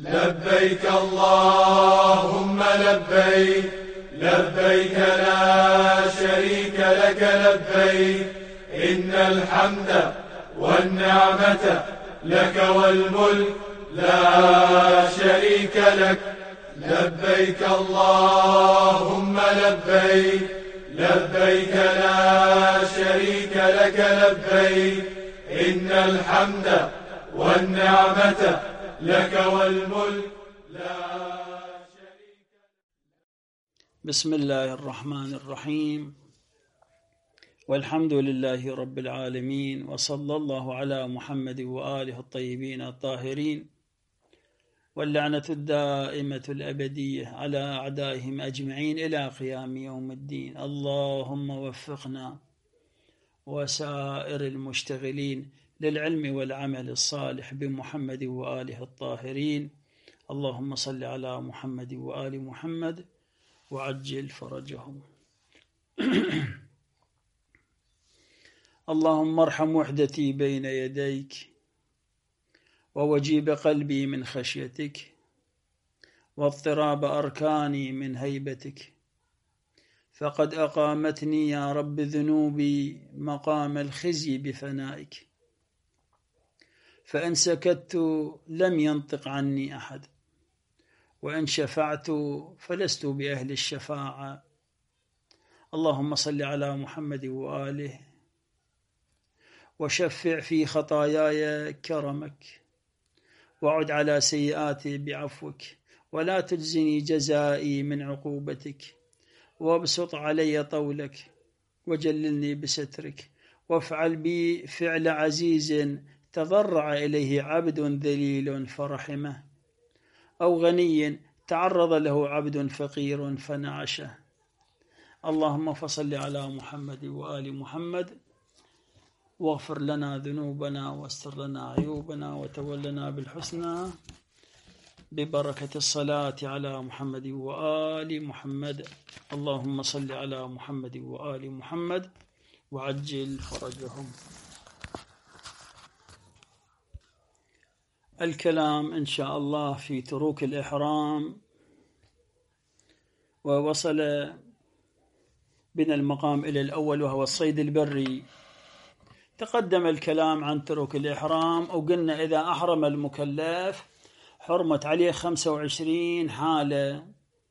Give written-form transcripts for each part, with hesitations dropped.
لبيك اللهم لبيك، لبيك لا شريك لك لبيك، إن الحمد والنعمة لك والملك لا شريك لك. لبيك اللهم لبيك، لبيك لا شريك لك لبيك، إن الحمد والنعمة لك والملك لا شريك لك. بسم الله الرحمن الرحيم، والحمد لله رب العالمين، وصلى الله على محمد وآله الطيبين الطاهرين، واللعنة الدائمة الأبدية على أعدائهم أجمعين إلى قيام يوم الدين. اللهم وفقنا وسائر المشتغلين للعلم والعمل الصالح بمحمد وآله الطاهرين. اللهم صل على محمد وآل محمد وعجل فرجهم. اللهم ارحم وحدتي بين يديك، ووجيب قلبي من خشيتك، واضطراب أركاني من هيبتك، فقد أقامتني يا رب ذنوبي مقام الخزي بفنائك، فإن سكت لم ينطق عني أحد، وإن شفعت فلست بأهل الشفاعة. اللهم صل على محمد وآله، وشفع في خطاياي كرمك، وعد على سيئاتي بعفوك، ولا تجزني جزائي من عقوبتك، وابسط علي طولك، وجللني بسترك، وافعل بي فعل عزيز تضرع إليه عبد ذليل فرحمه، أو غني تعرض له عبد فقير فنعشه. اللهم فصل على محمد وآل محمد، واغفر لنا ذنوبنا، واستر لنا عيوبنا، وتولنا بالحسنى، ببركة الصلاة على محمد وآل محمد. اللهم صل على محمد وآل محمد وعجل فرجهم. الكلام إن شاء الله في تروك الإحرام، ووصل بنا المقام إلى الأول وهو الصيد البري. تقدم الكلام عن تروك الإحرام، وقلنا إذا أحرم المكلف حرمت عليه 25 حالة.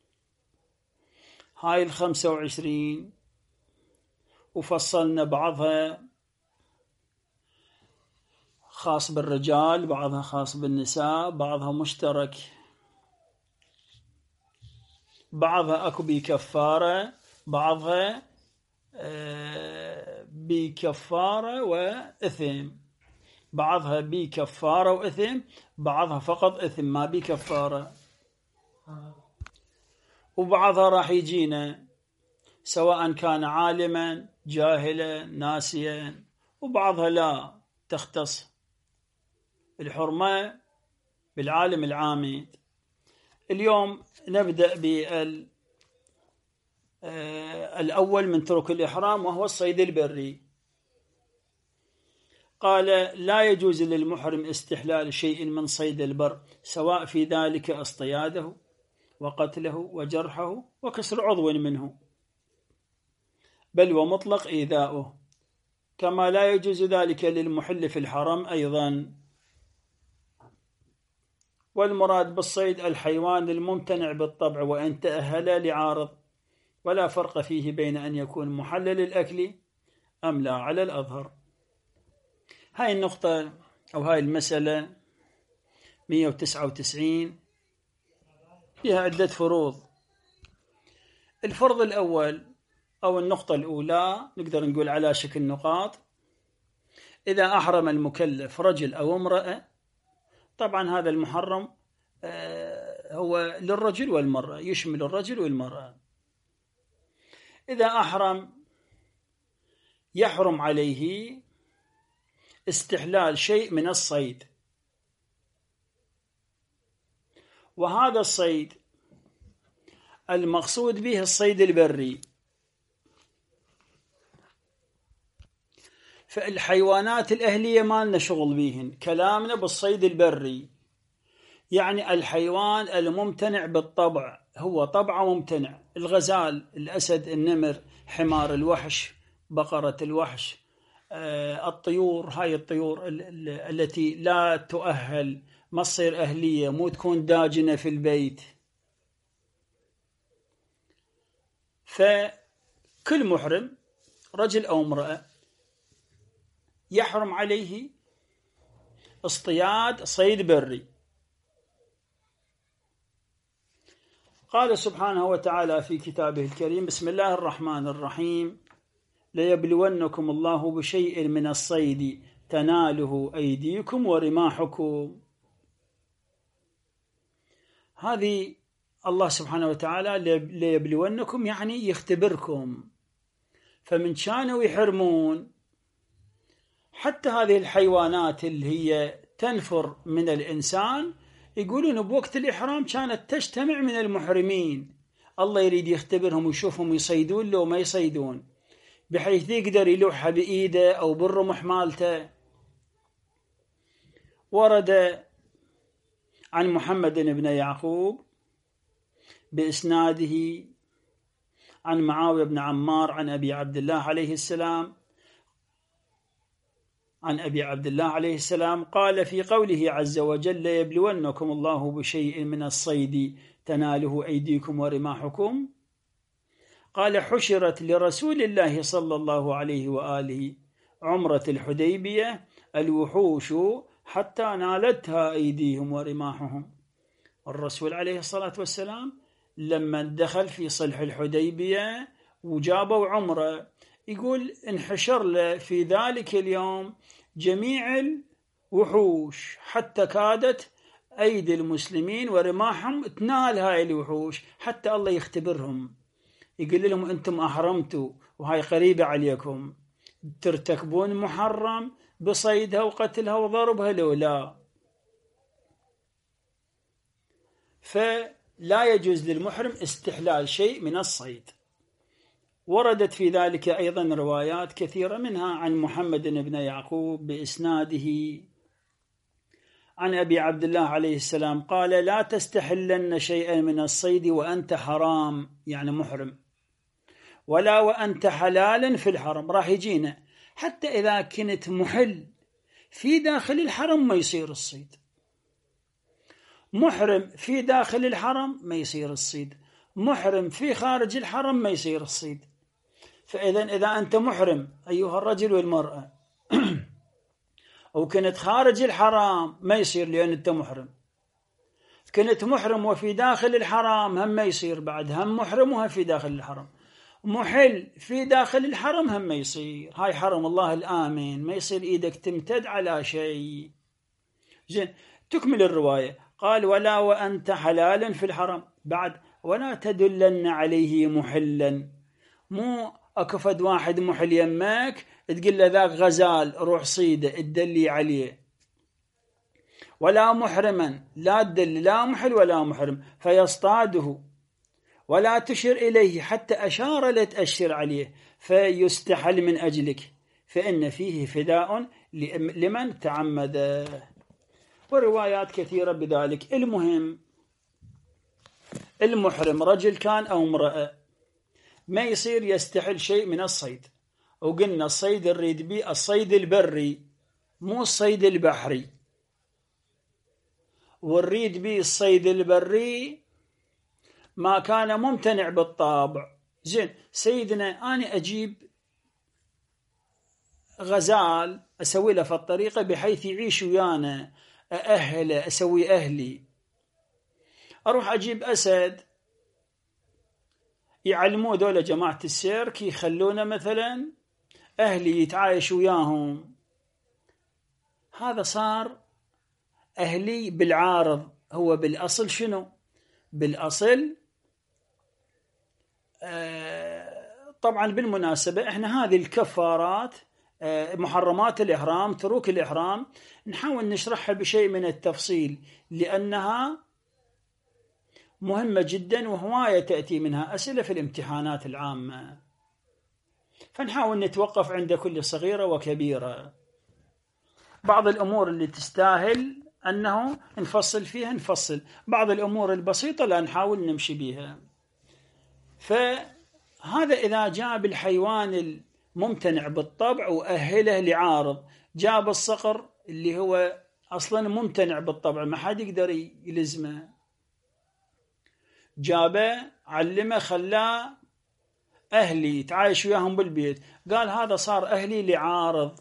هاي 25 وفصلنا بعضها خاص بالرجال، بعضها خاص بالنساء، بعضها مشترك، بعضها أكو بكفارة، بعضها بكفارة وإثم، بعضها بكفارة وإثم، بعضها فقط إثم ما بكفارة، وبعضها راح يجينا سواء كان عالما جاهلا ناسيا، وبعضها لا تختص الحرمة بالعالم العامد. اليوم نبدأ بالأول من ترك الإحرام، وهو الصيد البري. قال: لا يجوز للمحرم استحلال شيء من صيد البر، سواء في ذلك اصطياده وقتله وجرحه وكسر عضو منه، بل ومطلق إيذاؤه، كما لا يجوز ذلك للمحل في الحرم أيضا. والمراد بالصيد الحيوان الممتنع بالطبع وإن تأهل لعارض، ولا فرق فيه بين أن يكون محلل الأكل أم لا على الأظهر. هاي النقطة أو هاي المسألة 199 فيها عدة فروض. الفرض الأول أو النقطة الأولى نقدر نقول على شكل نقاط: إذا أحرم المكلف رجل أو امرأة، طبعا هذا المحرم هو للرجل والمرأة، يشمل الرجل والمرأة. إذا أحرم يحرم عليه استحلال شيء من الصيد، وهذا الصيد المقصود به الصيد البري. فالحيوانات الأهلية ما لنا شغل بيهن، كلامنا بالصيد البري. يعني الحيوان الممتنع بالطبع، هو طبعه ممتنع، الغزال، الأسد، النمر، حمار الوحش، بقرة الوحش، الطيور، هاي الطيور التي لا تؤهل، ما تصير أهلية، مو تكون داجنة في البيت. فكل محرم رجل أو امرأة يحرم عليه اصطياد صيد بري. قال سبحانه وتعالى في كتابه الكريم: بسم الله الرحمن الرحيم: ليبلونكم الله بشيء من الصيد تناله أيديكم ورماحكم. هذه الله سبحانه وتعالى ليبلونكم يعني يختبركم، فمن كانوا يحرمون حتى هذه الحيوانات اللي هي تنفر من الإنسان، يقولون بوقت الإحرام كانت تجتمع من المحرمين، الله يريد يختبرهم ويشوفهم يصيدون لو ما يصيدون، بحيث يقدر يلوحها بإيده أو بالرمح مالته. ورد عن محمد بن يعقوب بإسناده عن معاوية بن عمار عن أبي عبد الله عليه السلام، عن أبي عبد الله عليه السلام قال في قوله عز وجل: يبلونكم الله بشيء من الصيد تناله أيديكم ورماحكم، قال: حشرت لرسول الله صلى الله عليه وآله عمرة الحديبية الوحوش حتى نالتها أيديهم ورماحهم. الرسول عليه الصلاة والسلام لما دخل في صلح الحديبية وجابوا عمرة، يقول انحشر له في ذلك اليوم جميع الوحوش حتى كادت أيدي المسلمين ورماحهم تنال هاي الوحوش، حتى الله يختبرهم، يقول لهم أنتم أحرمتوا وهاي قريبة عليكم، ترتكبون محرم بصيدها وقتلها وضربها لو لا. فلا يجوز للمحرم استحلال شيء من الصيد. وردت في ذلك أيضا روايات كثيرة، منها عن محمد بن يعقوب بإسناده عن أبي عبد الله عليه السلام قال: لا تستحلن شيئا من الصيد وأنت حرام، يعني محرم، ولا وأنت حلال في الحرم. راح يجينا حتى إذا كنت محل في داخل الحرم ما يصير الصيد، محرم في داخل الحرم ما يصير الصيد، محرم في خارج الحرم ما يصير الصيد. فإذا إذا أنت محرم أيها الرجل والمرأة وكنت خارج الحرام ما يصير، لأن أنت محرم. كنت محرم وفي داخل الحرام هم ما يصير، بعد هم محرم وهم في داخل الحرم. محل في داخل الحرم هم ما يصير، هاي حرم الله الآمن، ما يصير إيدك تمتد على شيء. زين، تكمل الرواية، قال: ولا وأنت حلال في الحرم، بعد ولا تدلن عليه محلا، مو أكفد واحد محل يمك تقول له ذاك غزال روح صيده تدلي عليه، ولا محرما، لا تدل لا محل ولا محرم فيصطاده، ولا تشر إليه حتى أشار لتأشر عليه فيستحل من أجلك، فإن فيه فداء لمن تعمد. وروايات كثيرة بذلك. المهم المحرم رجل كان أو امرأة ما يصير يستحل شيء من الصيد. وقلنا الصيد الريد بي الصيد البري مو الصيد البحري، والريد بي الصيد البري ما كان ممتنع بالطابع. زين، سيدنا أنا أجيب غزال أسوي له في الطريقة بحيث يعيش ويانا، أأهله، أسوي أهلي. أروح أجيب أسد يعلموه دولة جماعة السيرك يخلونه مثلا أهلي يتعايش وياهم، هذا صار أهلي بالعارض. هو بالأصل شنو؟ بالأصل طبعا بالمناسبة احنا هذه الكفارات محرمات الإحرام، تروك الإحرام، نحاول نشرحها بشيء من التفصيل لأنها مهمة جدا، وهواية تأتي منها أسئلة في الامتحانات العامة، فنحاول نتوقف عند كل صغيرة وكبيرة. بعض الأمور اللي تستاهل أنه نفصل فيها، نفصل بعض الأمور البسيطة لا نحاول نمشي بها. فهذا إذا جاب الحيوان الممتنع بالطبع وأهله لعارض، جاب الصقر اللي هو أصلا ممتنع بالطبع ما حد يقدر يلزمه، جابه علمه خلاه أهلي تعايش وياهم بالبيت، قال هذا صار أهلي لعارض.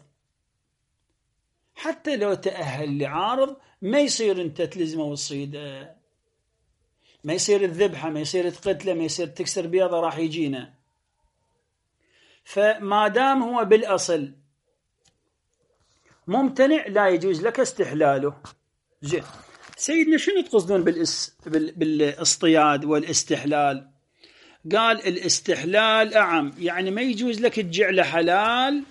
حتى لو تأهل لعارض ما يصير أنت تلزمه وتصيده، ما يصير الذبحة، ما يصير تقتله، ما يصير تكسر بيضه، راح يجينا. فما دام هو بالأصل ممتنع لا يجوز لك استحلاله. زين، سيدنا شنو تقصدون بالاصطياد والاستحلال؟ قال الاستحلال أعم، يعني ما يجوز لك تجعله حلال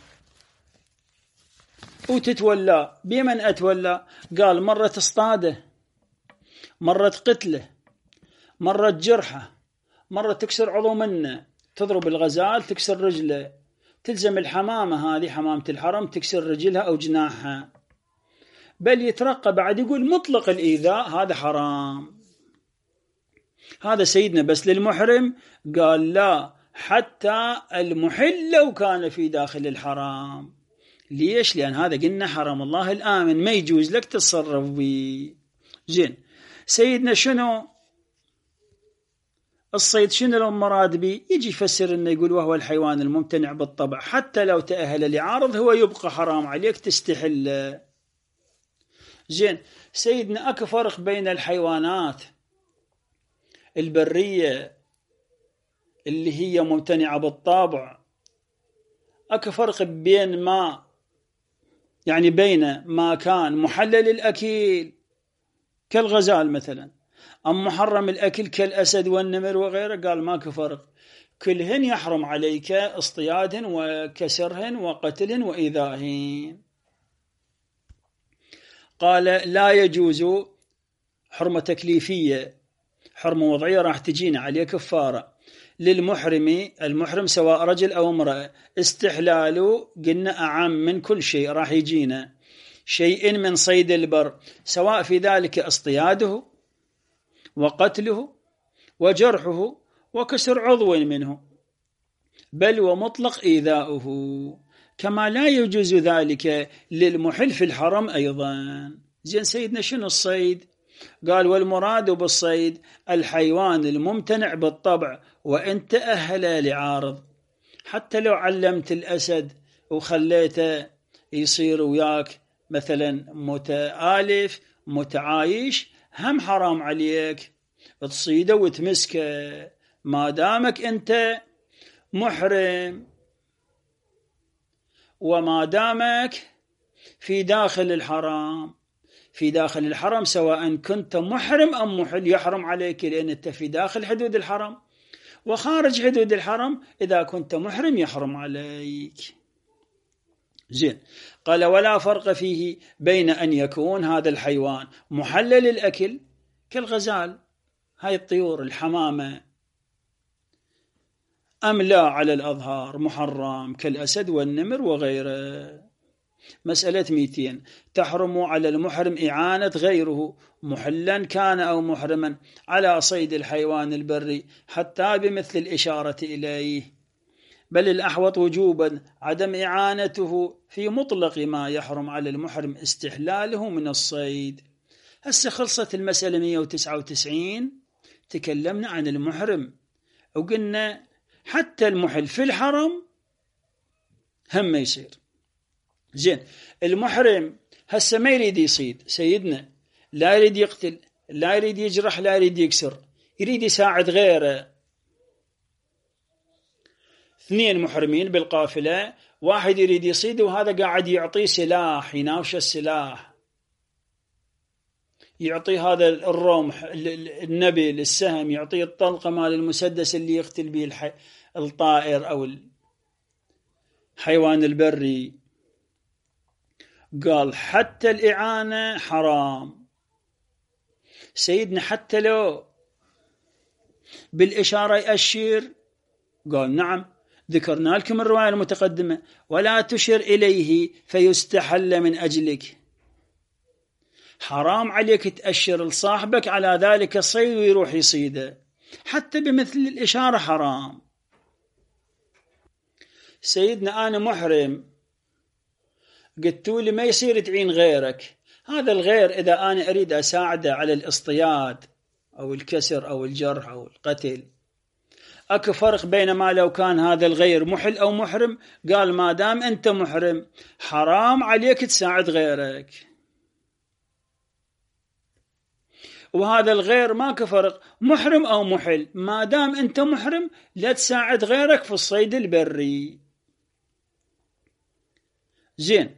وتتولى. بمن أتولى؟ قال مرة تصطاده، مرة تقتله، مرة تجرحه، مرة تكسر عضو منه، تضرب الغزال تكسر رجله، تلزم الحمامة هذه حمامة الحرم تكسر رجلها أو جناحها، بل يترقى بعد يقول مطلق الإيذاء هذا حرام. هذا سيدنا بس للمحرم، قال لا حتى المحل لو كان في داخل الحرام. ليش؟ لأن هذا قلنا حرم الله الآمن، ما يجوز لك تتصرف به. زين، سيدنا شنو الصيد؟ شنو المراد به؟ يجي يفسر انه يقول وهو الحيوان الممتنع بالطبع حتى لو تأهل لعارض هو يبقى حرام عليك تستحل. زين، سيدنا اكو فرق بين الحيوانات البرية اللي هي ممتنعة بالطبع، اكو فرق بين ما يعني بين ما كان محلل الأكل كالغزال مثلا أم محرم الأكل كالأسد والنمر وغيره. قال ماكو فرق، كلهن يحرم عليك اصطيادهن وكسرهن وقتلهن وإيذائهن. قال لا يجوز حرمة تكليفية، حرمة وضعية راح تجينا عليه كفارة للمحرم، المحرم سواء رجل أو امرأة. استحلاله قلنا أعم من كل شيء، راح يجينا شيء من صيد البر، سواء في ذلك اصطياده وقتله وجرحه وكسر عضو منه، بل ومطلق إيذاؤه، كما لا يجوز ذلك للمحل في الحرم أيضا. زين، سيدنا شنو الصيد؟ قال والمراد بالصيد الحيوان الممتنع بالطبع وإن تأهل لعارض. حتى لو علمت الأسد وخليته يصير وياك مثلا متآلف متعايش، هم حرام عليك تصيده وتمسكه ما دامك أنت محرم، وما دامك في داخل الحرام. في داخل الحرم سواء كنت محرم أم محل يحرم عليك، لأن أنت في داخل حدود الحرم، وخارج حدود الحرم إذا كنت محرم يحرم عليك. زين، قال ولا فرق فيه بين أن يكون هذا الحيوان محلل الأكل كالغزال، هاي الطيور الحمامة، أم لا على الأظهار محرم كالأسد والنمر وغيره. مسألة 200 تحرم على المحرم إعانة غيره محلا كان أو محرما على صيد الحيوان البري حتى بمثل الإشارة إليه، بل الأحوط وجوبا عدم إعانته في مطلق ما يحرم على المحرم استحلاله من الصيد. هسه خلصت المسألة 199. تكلمنا عن المحرم وقلنا حتى المحل في الحرم هم يصير. زين، المحرم هسه ما يريد يصيد سيدنا، لا يريد يقتل، لا يريد يجرح، لا يريد يكسر، يريد يساعد غيره. 2 محرمين بالقافلة، واحد يريد يصيد وهذا قاعد يعطيه سلاح، يناوش السلاح، يعطي هذا الرمح النبل السهم، يعطيه الطلقة مال المسدس اللي يقتل به الطائر أو الحيوان البري. قال حتى الإعانة حرام. سيدنا حتى لو بالإشارة يأشير، قال نعم، ذكرنا لكم الرواية المتقدمة ولا تشر إليه فيستحل من أجلك. حرام عليك تأشر لصاحبك على ذلك الصيد ويروح يصيده، حتى بمثل الإشارة حرام. سيدنا أنا محرم، قلتولي ما يصير تعين غيرك. هذا الغير إذا أنا أريد أساعده على الاصطياد أو الكسر أو الجرح أو القتل، أكو فرق بينما لو كان هذا الغير محل أو محرم. قال ما دام أنت محرم حرام عليك تساعد غيرك، وهذا الغير ما كفرق محرم أو محل، ما دام أنت محرم لا تساعد غيرك في الصيد البري. زين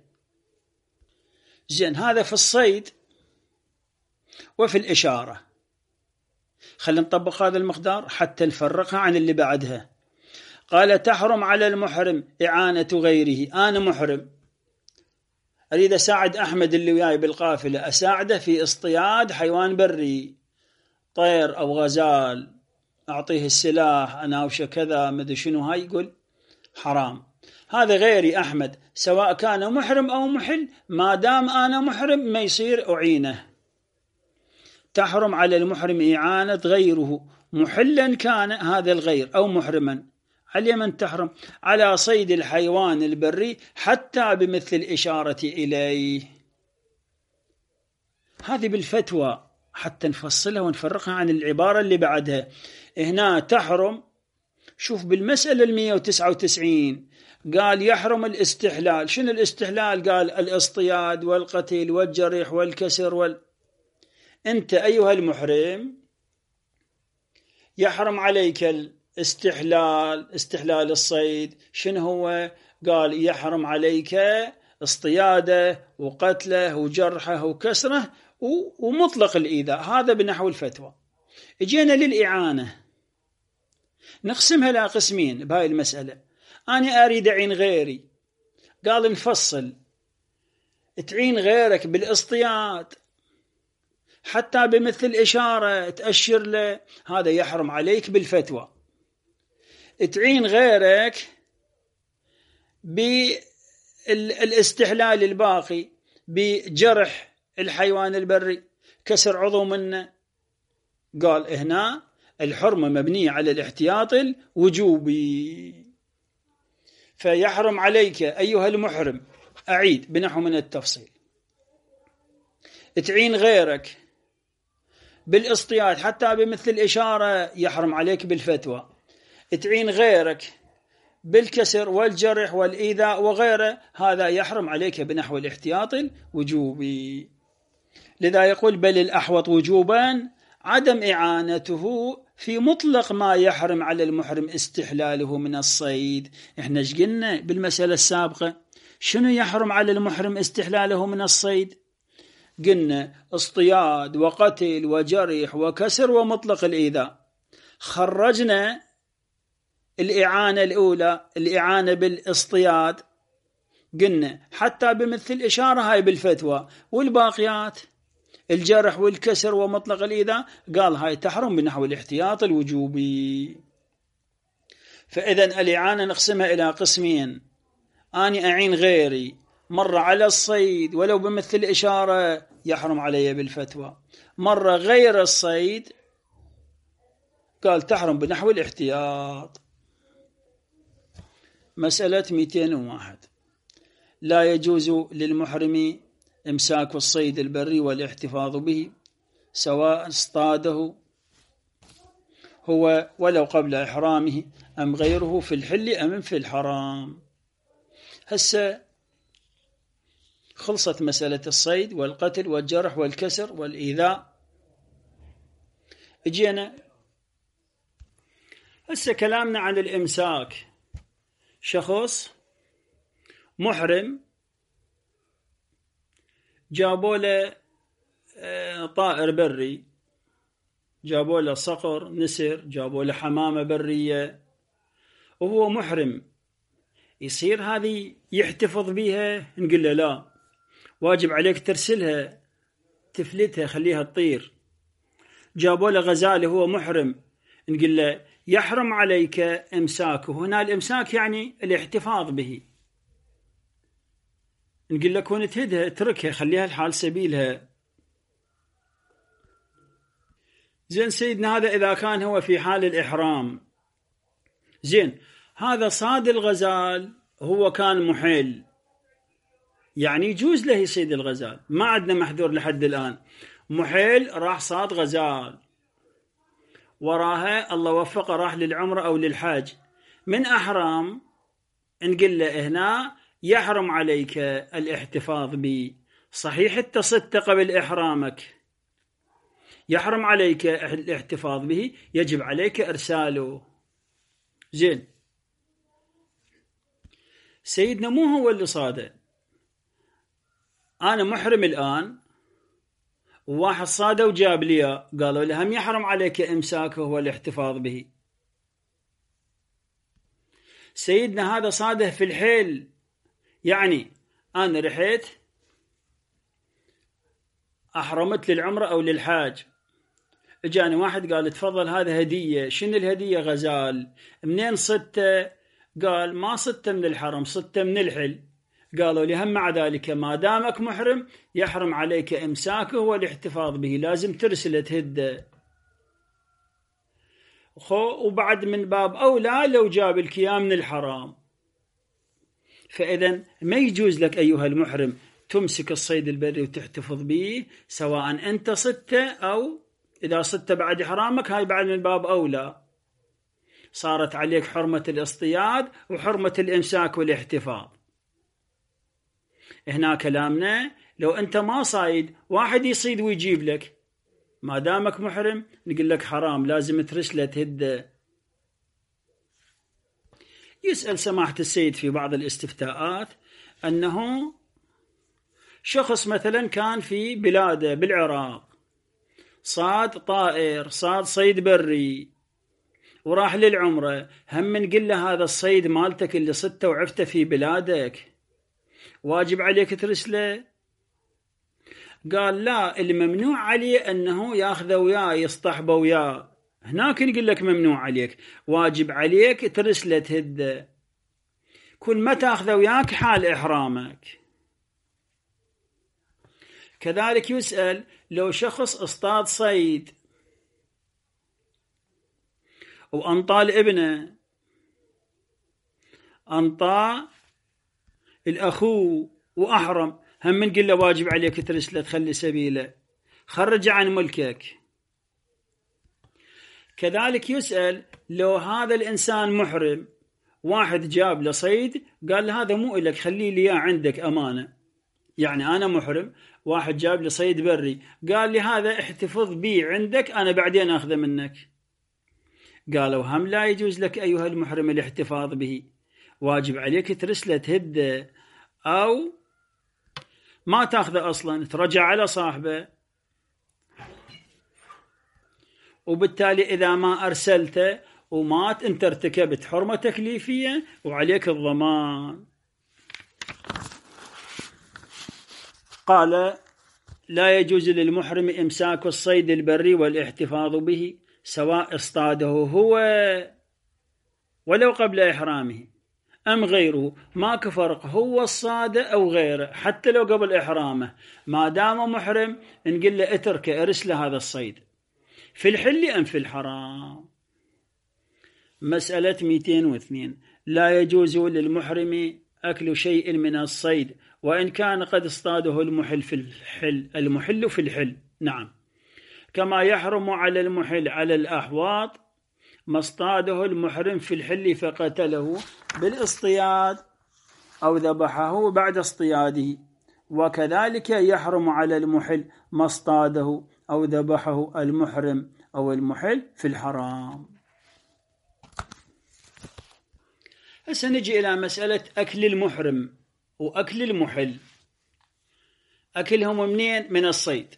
هذا في الصيد وفي الإشارة. خلينا نطبق هذا المقدار حتى نفرقها عن اللي بعدها. قال تحرم على المحرم إعانة غيره. أنا محرم أريد أساعد أحمد اللي وياي بالقافلة، أساعده في اصطياد حيوان بري، طير أو غزال، أعطيه السلاح، أناوشه كذا مدري شنو، هاي يقول حرام. هذا غيري أحمد سواء كان محرم أو محل، ما دام أنا محرم ما يصير أعينه. تحرم على المحرم إعانة غيره محلا كان هذا الغير أو محرما. على من تحرم؟ على صيد الحيوان البري حتى بمثل الإشارة إليه. هذه بالفتوى حتى نفصلها ونفرقها عن العبارة اللي بعدها. هنا تحرم، شوف بالمسألة 199 قال يحرم الاستحلال. شنو الاستحلال؟ قال الاصطياد والقتل والجرح والكسر أنت أيها المحرم يحرم عليك استحلال الصيد. شنو هو؟ قال يحرم عليك اصطياده وقتله وجرحه وكسره ومطلق الإيذاء. هذا بنحو الفتوى. اجينا للإعانة، نقسمها إلى قسمين بهاي المسألة. أنا أريد أعين غيري، قال نفصل. تعين غيرك بالاصطياد حتى بمثل إشارة تأشر له، هذا يحرم عليك بالفتوى. تعين غيرك بالاستحلال الباقي، بجرح الحيوان البري، كسر عضو منه، قال هنا الحرمة مبنية على الاحتياط الوجوبي. فيحرم عليك أيها المحرم، أعيد بنحو من التفصيل، تعين غيرك بالاصطياد حتى بمثل إشارة، يحرم عليك بالفتوى. تعين غيرك بالكسر والجرح والإيذاء وغيره، هذا يحرم عليك بنحو الاحتياط الوجوبي. لذا يقول بل الأحوط وجوبا عدم إعانته في مطلق ما يحرم على المحرم استحلاله من الصيد. احنا ايش قلنا بالمسألة السابقة؟ شنو يحرم على المحرم استحلاله من الصيد؟ قلنا اصطياد وقتل وجرح وكسر ومطلق الإيذاء. خرجنا الإعانة الأولى، الإعانة بالاصطياد، قلنا حتى بمثل إشارة هاي بالفتوى، والباقيات الجرح والكسر ومطلق الإيذاء قال هاي تحرم بنحو الاحتياط الوجوبي. فإذن الإعانة نقسمها إلى قسمين. أني أعين غيري مرة على الصيد ولو بمثل إشارة يحرم علي بالفتوى، مرة غير الصيد قال تحرم بنحو الاحتياط. مسألة 201 لا يجوز للمحرم إمساك الصيد البري والاحتفاظ به سواء اصطاده هو ولو قبل إحرامه أم غيره في الحل أم في الحرام. هسه خلصت مسألة الصيد والقتل والجرح والكسر والإيذاء. اجينا هسه كلامنا عن الإمساك. شخص محرم جابوا له طائر بري، جابوا له صقر، نسر، جابوا له حمامة برية، وهو محرم. يصير هذه يحتفظ بيها؟ نقول له لا، واجب عليك ترسلها، تفلتها، خليها تطير. جابوا له غزالة، هو محرم، نقول له يحرم عليك إمساكه. هنا الإمساك يعني الاحتفاظ به. نقول لك كون تهدها اتركها، خليها الحال سبيلها، زين سيدنا هذا إذا كان هو في حال الإحرام. زين هذا صاد الغزال هو كان محل، يعني يجوز له يصيد الغزال، ما عندنا محذور لحد الآن. محل راح صاد غزال، وراها الله وفقه راح للعمرة أو للحاج، من أحرام نقول له هنا يحرم عليك الاحتفاظ به. صحيح انت صدت قبل إحرامك، يحرم عليك الاحتفاظ به، يجب عليك إرساله. زين سيدنا مو هو اللي صاده، أنا محرم الآن وواحد صاده وجاب لي، قالوا له هم يحرم عليك إمساكه والاحتفاظ به. سيدنا هذا صاده في الحل، يعني أنا رحت أحرمت للعمرة أو للحاج، اجاني واحد قال تفضل هذا هدية. شنو الهدية؟ غزال. منين صدته؟ قال ما صدته من الحرم، صدته من الحل. قالوا لي هم مع ذلك ما دامك محرم يحرم عليك إمساكه والاحتفاظ به، لازم ترسله تهده. وبعد من باب أولى لو جاب الكيا من الحرام. فإذا ما يجوز لك أيها المحرم تمسك الصيد البري وتحتفظ به، سواء أنت صدته أو إذا صدت بعد إحرامك، هاي بعد من باب أولى، صارت عليك حرمة الاصطياد وحرمة الإمساك والاحتفاظ. هنا كلامنا لو أنت ما صايد، واحد يصيد ويجيب لك، ما دامك محرم نقول لك حرام، لازم ترسله تهده. يسأل سماحة السيد في بعض الاستفتاءات أنه شخص مثلا كان في بلاده بالعراق، صاد طائر، صاد صيد بري، وراح للعمرة، هم نقول له هذا الصيد مالتك اللي صدته وعفته في بلادك واجب عليك ترسله؟ قال لا، الممنوع عليه أنه ياخذه وياه يصطحبه وياه، هناك نقول لك ممنوع عليك، واجب عليك ترسله تهده، كل ما تاخذه وياك حال إحرامك. كذلك يسأل لو شخص اصطاد صيد وأنطى لابنه، أنطى الأخو وأحرم، هم نقول له واجب عليك ترسله تخلي سبيله، خرج عن ملكك. كذلك يسأل لو هذا الإنسان محرم، واحد جاب له صيد قال له هذا مو إلك خليه لي عندك أمانة، يعني أنا محرم، واحد جاب لي صيد بري قال لي هذا احتفظ بي عندك أنا بعدين أخذه منك، قالوا هم لا يجوز لك أيها المحرم الاحتفاظ به، واجب عليك ترسله تهده أو ما تأخذه أصلا ترجع على صاحبه. وبالتالي إذا ما أرسلته ومات أنت ارتكبت حرمة تكليفية وعليك الضمان. قال لا يجوز للمحرم إمساك الصيد البري والاحتفاظ به سواء اصطاده هو ولو قبل إحرامه أم غيره، ما كفرق هو الصادة أو غيره، حتى لو قبل إحرامه ما دام محرم نقول له اترك ارسل هذا الصيد في الحل أم في الحرام. مسألة 202 لا يجوز للمحرم أكل شيء من الصيد وإن كان قد اصطاده المحل في الحل، المحل في الحل، نعم، كما يحرم على المحل على الأحواط ما اصطاده المحرم في الحل فقتله بالاصطياد أو ذبحه بعد اصطياده، وكذلك يحرم على المحل ما اصطاده أو ذبحه المحرم أو المحل في الحرام. هسه نجي إلى مسألة أكل المحرم وأكل المحل، أكلهم منين؟ من الصيد.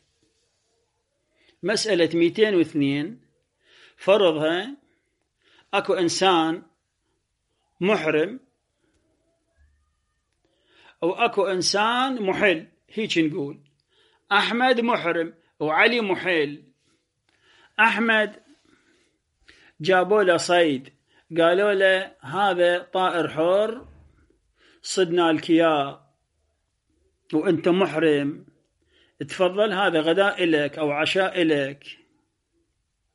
مسألة 202 فرضها أكو إنسان محرم أو أكو إنسان محل، هيك نقول أحمد محرم وعلي محل. أحمد جابوا له صيد قالوا له هذا طائر حر صدنا الكيا وأنت محرم، تفضل هذا غداء إلك أو عشاء إلك.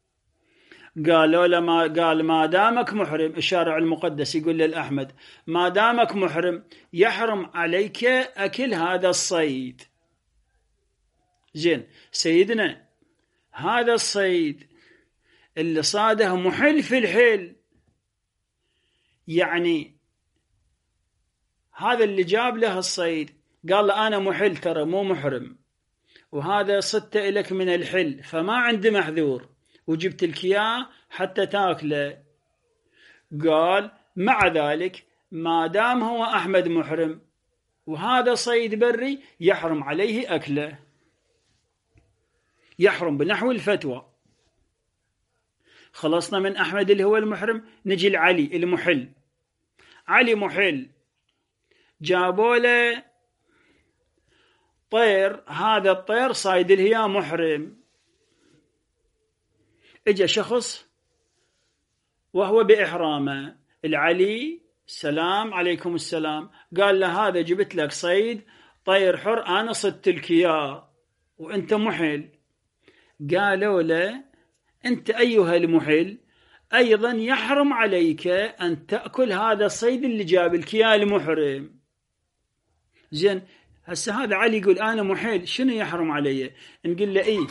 قالوا له قال ما دامك محرم، الشارع المقدس يقول للأحمد ما دامك محرم يحرم عليك أكل هذا الصيد. زين سيدنا هذا الصيد اللي صاده محل في الحل، يعني هذا اللي جاب له الصيد قال له أنا محل ترى مو محرم، وهذا صدت لك من الحل فما عندي محذور وجبت لك إياه حتى تاكله. قال مع ذلك ما دام هو أحمد محرم وهذا صيد بري يحرم عليه أكله، يحرم بنحو الفتوى. خلصنا من أحمد اللي هو المحرم، نجي لعلي المحل. علي محل، جابوا له طير، هذا الطير صايد الهيا محرم. اجا شخص وهو بإحرامه، العلي السلام عليكم السلام، قال له هذا جبت لك صيد طير حر أنا صدت لك إياه وأنت محل. قالوا له أنت أيها المحل أيضا يحرم عليك أن تأكل هذا الصيد اللي جاب لك إياه المحرم. زين هسه هذا علي يقول أنا محل، شنو يحرم علي؟ نقول له إيه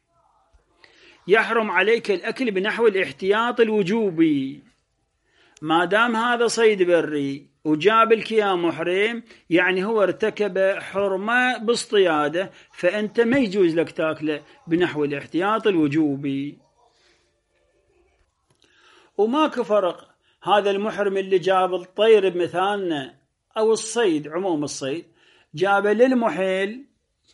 يحرم عليك الأكل بنحو الاحتياط الوجوبي. ما دام هذا صيد بري وجاب لك إياه محرم، يعني هو ارتكب حرمة باصطياده، فأنت ما يجوز لك تاكله بنحو الاحتياط الوجوبي. وماكو فرق هذا المحرم اللي جاب الطير بمثالنا أو الصيد، عموم الصيد جابه للمحل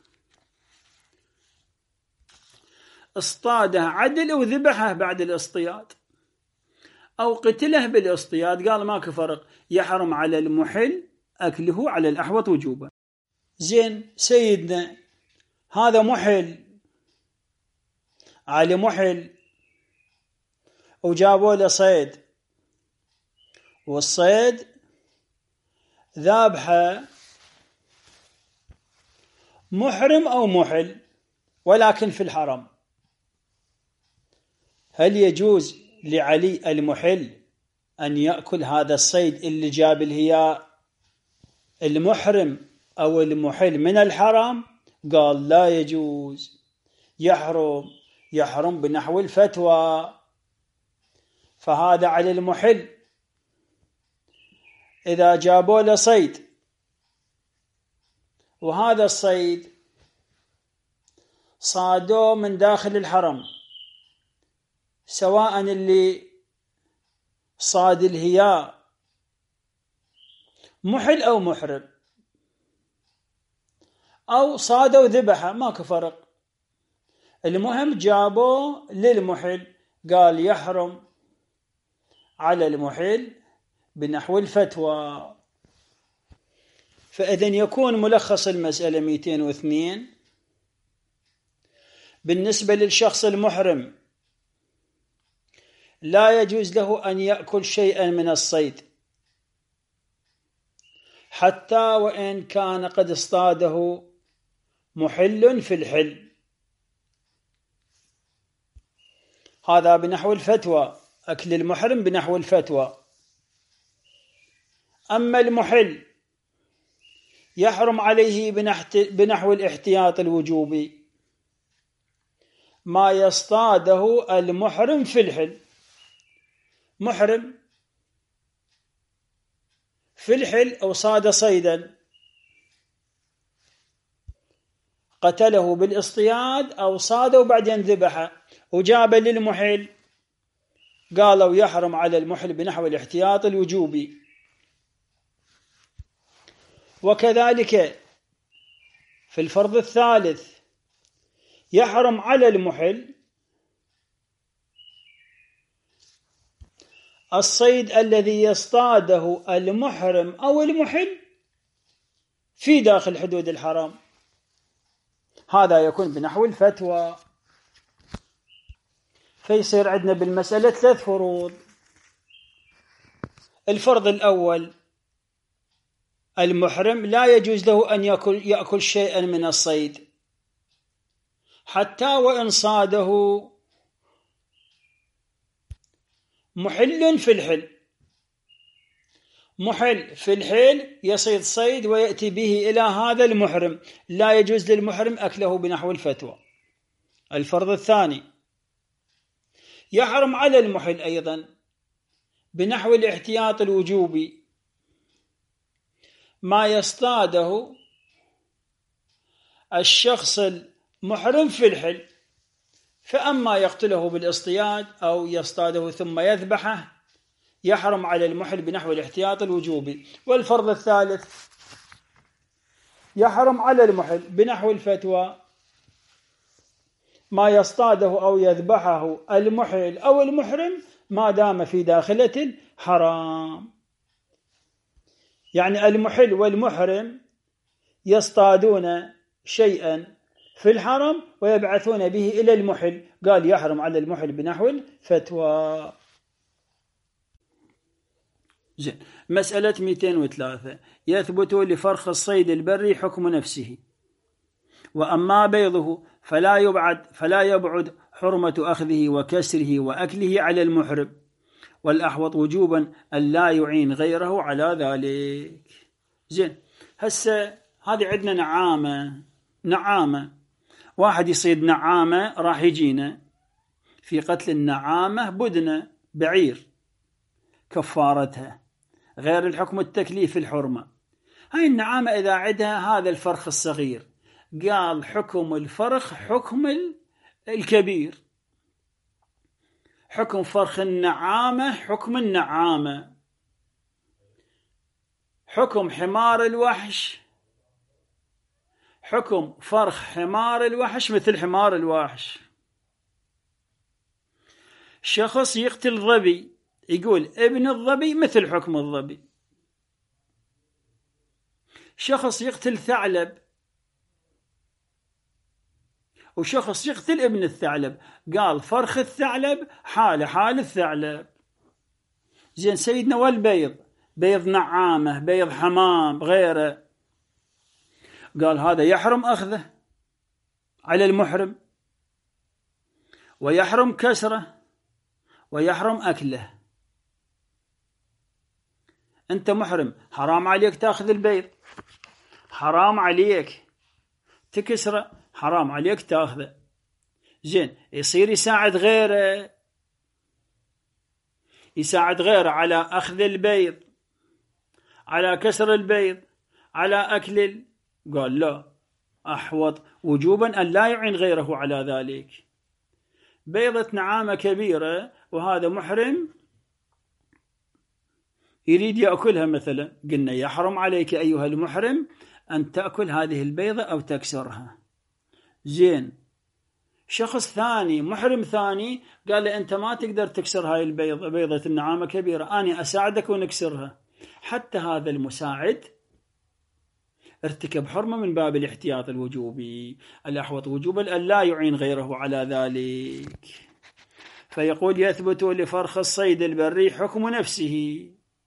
اصطاده عدل وذبحه بعد الاصطياد أو قتله بالاصطياد، قال ماكو فرق، يحرم على المحل أكله على الأحوط وجوبا. زين سيدنا هذا محل، على محل وجابوا له صيد، والصيد ذابحه محرم أو محل ولكن في الحرم، هل يجوز لعلي المحل أن يأكل هذا الصيد اللي جاب الهياء المحرم أو المحل من الحرم؟ قال لا يجوز، يحرم بنحو الفتوى. فهذا على المحل إذا جابوا له صيد وهذا الصيد صادوه من داخل الحرم، سواء اللي صاد الهياء محل أو محرم أو صادوا ذبحه، ماكو فرق، المهم جابوه للمحل، قال يحرم على المحل بنحو الفتوى. فإذن يكون ملخص المسألة 202 بالنسبة للشخص المحرم لا يجوز له أن يأكل شيئا من الصيد حتى وإن كان قد اصطاده محل في الحل، هذا بنحو الفتوى، أكل المحرم بنحو الفتوى. أما المحل يحرم عليه بنحو الاحتياط الوجوبي ما يصطاده المحرم في الحل، محرم في الحل أو صاد صيدا قتله بالاصطياد أو صاده وبعدين ذبحه وجاب للمحل، قالوا يحرم على المحل بنحو الاحتياط الوجوبي. وكذلك في الفرض الثالث يحرم على المحل الصيد الذي يصطاده المحرم أو المحل في داخل حدود الحرم، هذا يكون بنحو الفتوى. فيصير عندنا بالمسألة 3 فروض. الفرض الأول المحرم لا يجوز له أن يأكل شيئا من الصيد حتى وإن صاده محل في الحل، محل في الحل يصيد صيد ويأتي به إلى هذا المحرم، لا يجوز للمحرم أكله بنحو الفتوى. الفرض الثاني، يحرم على المحل أيضا بنحو الاحتياط الوجوبي ما يصطاده الشخص المحرم في الحل، فأما يقتله بالاصطياد أو يصطاده ثم يذبحه يحرم على المحل بنحو الاحتياط الوجوبي. والفرض الثالث، يحرم على المحل بنحو الفتوى ما يصطاده أو يذبحه المحل أو المحرم ما دام في داخلة الحرام. يعني المحل والمحرم يصطادون شيئا في الحرم ويبعثون به إلى المحل، قال يحرم على المحل بنحو الفتوى. زين. مسألة 203، يثبت لفرخ الصيد البري حكم نفسه، وأما بيضه فلا يبعد حرمة أخذه وكسره وأكله على المحرم، والأحوط وجوبا أن لا يعين غيره على ذلك. زين. هسه هذه عندنا نعامة، واحد يصيد نعامة راح يجينا في قتل النعامة بدنة بعير كفارتها غير الحكم التكليف الحرمة. هاي النعامة إذا عندها هذا الفرخ الصغير، قال حكم الفرخ حكم الكبير، حكم فرخ النعامة حكم النعامة، حكم حمار الوحش حكم فرخ حمار الوحش مثل حمار الوحش. شخص يقتل ظبي يقول ابن الظبي مثل حكم الظبي. شخص يقتل ثعلب وشخص يقتل ابن الثعلب، قال فرخ الثعلب حال الثعلب. زين. سيدنا والبيض، بيض نعامة، بيض حمام، غيره، قال هذا يحرم أخذه على المحرم، ويحرم كسره، ويحرم أكله. أنت محرم، حرام عليك تأخذ البيض، حرام عليك تكسره، حرام عليك تأخذه. زين. يصير يساعد غيره على أخذ البيض، على كسر البيض، على أكل قال لا، أحوط وجوبا أن لا يعين غيره على ذلك. بيضة نعامة كبيرة وهذا محرم يريد يأكلها مثلا، قلنا يحرم عليك أيها المحرم أن تأكل هذه البيضة أو تكسرها. زين. شخص ثاني، محرم ثاني، قال له أنت ما تقدر تكسر هاي البيضة، بيضة النعامة كبيرة، أنا أساعدك ونكسرها. حتى هذا المساعد ارتكب حرمة من باب الاحتياط الوجوبي، الأحوط وجوبا أن لا يعين غيره على ذلك. فيقول يثبت لفرخ الصيد البري حكم نفسه،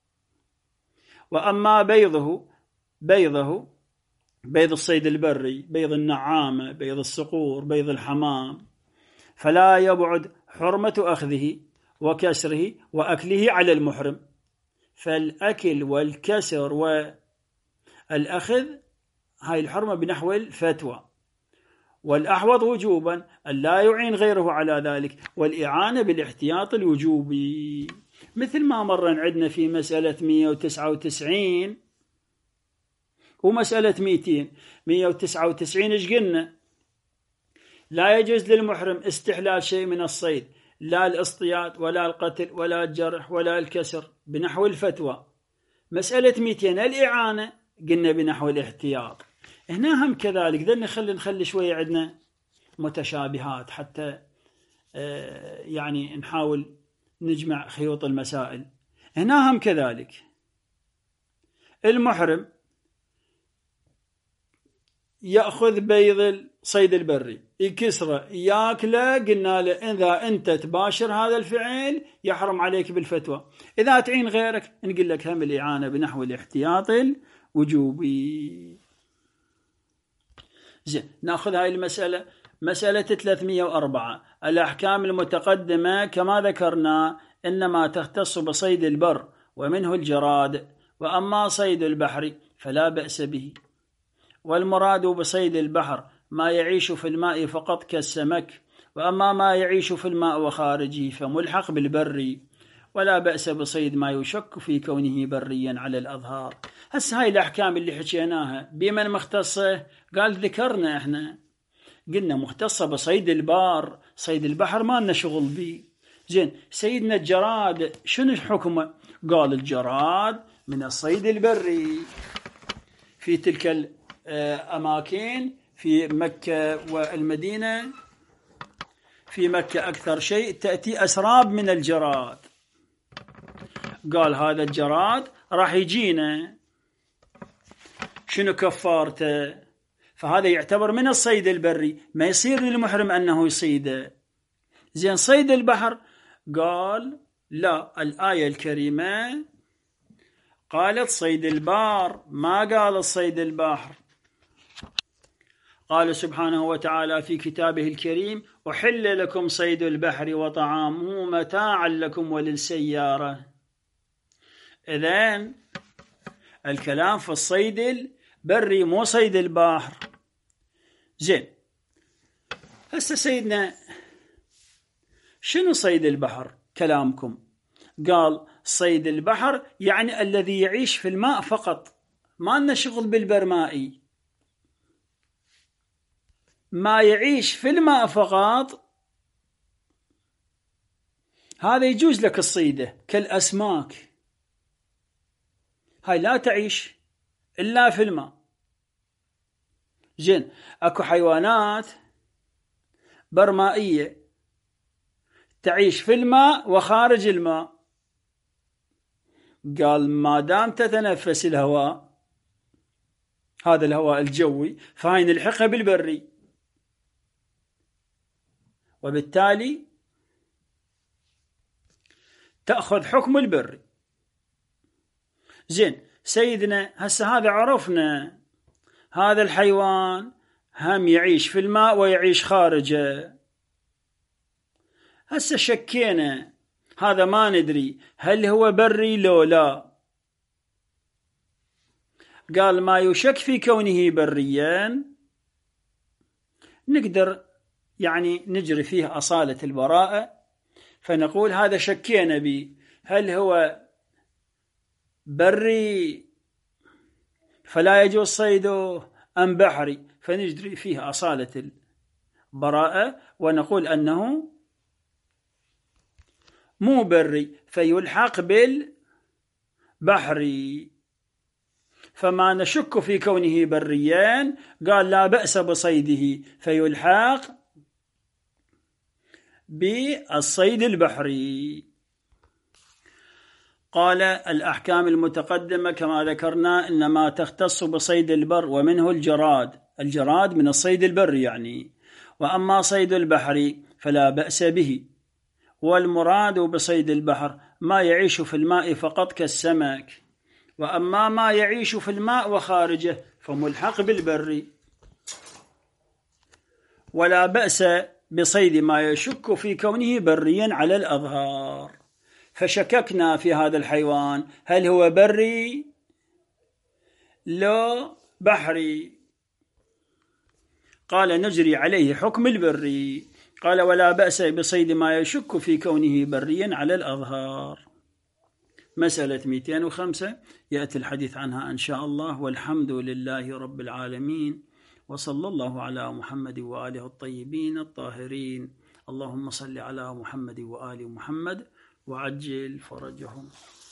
وأما بيضه بيض الصيد البري، بيض النعامة، بيض الصقور، بيض الحمام، فلا يبعد حرمة أخذه وكسره وأكله على المحرم، فالأكل والكسر والأخذ هاي الحرمة بنحو الفتوى، والأحوط وجوبا أن لا يعين غيره على ذلك، والإعانة بالاحتياط الوجوبي، مثل ما مر عندنا في مسألة 199 ومسألة 200. 199 إيش قلنا؟ لا يجوز للمحرم استحلال شيء من الصيد، لا الاصطياد ولا القتل ولا الجرح ولا الكسر بنحو الفتوى. مسألة 200 الإعانة قلنا بنحو الاحتياط. هنا هم كذلك، ذا نخلي شوية عندنا متشابهات حتى يعني نحاول نجمع خيوط المسائل. هنا هم كذلك المحرم يأخذ بيض الصيد البري يكسره ياكله، قلنا له إذا أنت تباشر هذا الفعل يحرم عليك بالفتوى، إذا تعين غيرك نقول لك هم الإعانة بنحو الاحتياط الوجوبي. زين. نأخذ هاي المسألة، مسألة 304. الأحكام المتقدمة كما ذكرنا إنما تختص بصيد البر ومنه الجراد، وأما صيد البحر فلا بأس به. والمراد بصيد البحر ما يعيش في الماء فقط كالسمك، وأما ما يعيش في الماء وخارجه فملحق بالبر، ولا بأس بصيد ما يشك في كونه بريا على الأظهار. هسه هاي الأحكام اللي حكيناها بمن مختصة؟ قال ذكرنا احنا قلنا مختصة بصيد البار، صيد البحر ما لنا شغل به. زين، سيدنا الجراد شنو حكمه؟ قال الجراد من الصيد البري في تلك الأماكن في مكة والمدينة. في مكة أكثر شيء تأتي أسراب من الجراد. قال هذا الجراد راح يجينا، شنو كفارته؟ فهذا يعتبر من الصيد البري، ما يصير للمحرم أنه يصيده. زين، صيد البحر قال لا، الآية الكريمة قالت صيد البار، ما قالت صيد البحر. قال سبحانه وتعالى في كتابه الكريم: أحل لكم صيد البحر وطعامه متاعا لكم وللسيارة. إذن الكلام في الصيد البري مو صيد البحر. زين، هسه سيدنا شنو صيد البحر كلامكم؟ قال صيد البحر يعني الذي يعيش في الماء فقط، ما لنا شغل بالبرمائي. ما يعيش في الماء فقط هذا يجوز لك الصيده، كالأسماك، هاي لا تعيش إلا في الماء. زين، أكو حيوانات برمائية تعيش في الماء وخارج الماء. قال ما دام تتنفس الهواء، هذا الهواء الجوي، فهاي نلحقها بالبري، وبالتالي تأخذ حكم البري. زين سيدنا، هسه هذا عرفنا هذا الحيوان هم يعيش في الماء ويعيش خارجه. هسه شكينا، هذا ما ندري هل هو بري لو لا. قال ما يشك في كونه بريا نقدر يعني نجري فيه أصالة البراءة، فنقول هذا شكينا به، هل هو بري فلا يجوز صيده أم بحري، فنجري فيه أصالة البراءة ونقول أنه مو بري فيلحق بالبحري. فما نشك في كونه بريا قال لا بأس بصيده فيلحق بالصيد البحري. قال الأحكام المتقدمة كما ذكرنا إنما تختص بصيد البر ومنه الجراد، الجراد من الصيد البري يعني، وأما صيد البحر فلا بأس به. والمراد بصيد البحر ما يعيش في الماء فقط كالسمك، وأما ما يعيش في الماء وخارجه فملحق بالبر. ولا بأس بصيد ما يشك في كونه بريا على الأظهار. فشككنا في هذا الحيوان هل هو بري لو بحري، قال نجري عليه حكم البري. قال ولا بأس بصيد ما يشك في كونه بريا على الأظهار. مسألة 205 يأتي الحديث عنها إن شاء الله، والحمد لله رب العالمين، وصلى الله على محمد وآله الطيبين الطاهرين. اللهم صل على محمد وآل محمد وعجل فرجهم.